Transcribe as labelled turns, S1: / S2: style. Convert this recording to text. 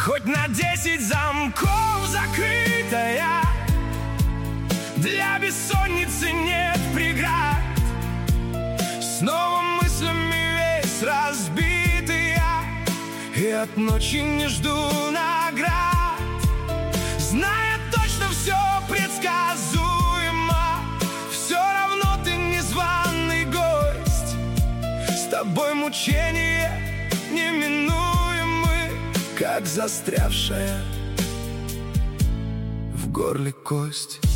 S1: Хоть на 10 замков закрытая, для бессонницы нет преград. Снова мыслями весь разбитый я, и от ночи не жду наград. Зная точно, все предсказуемо, все равно ты незваный гость. С тобой мучения неминуемы, как застрявшая в горле кость.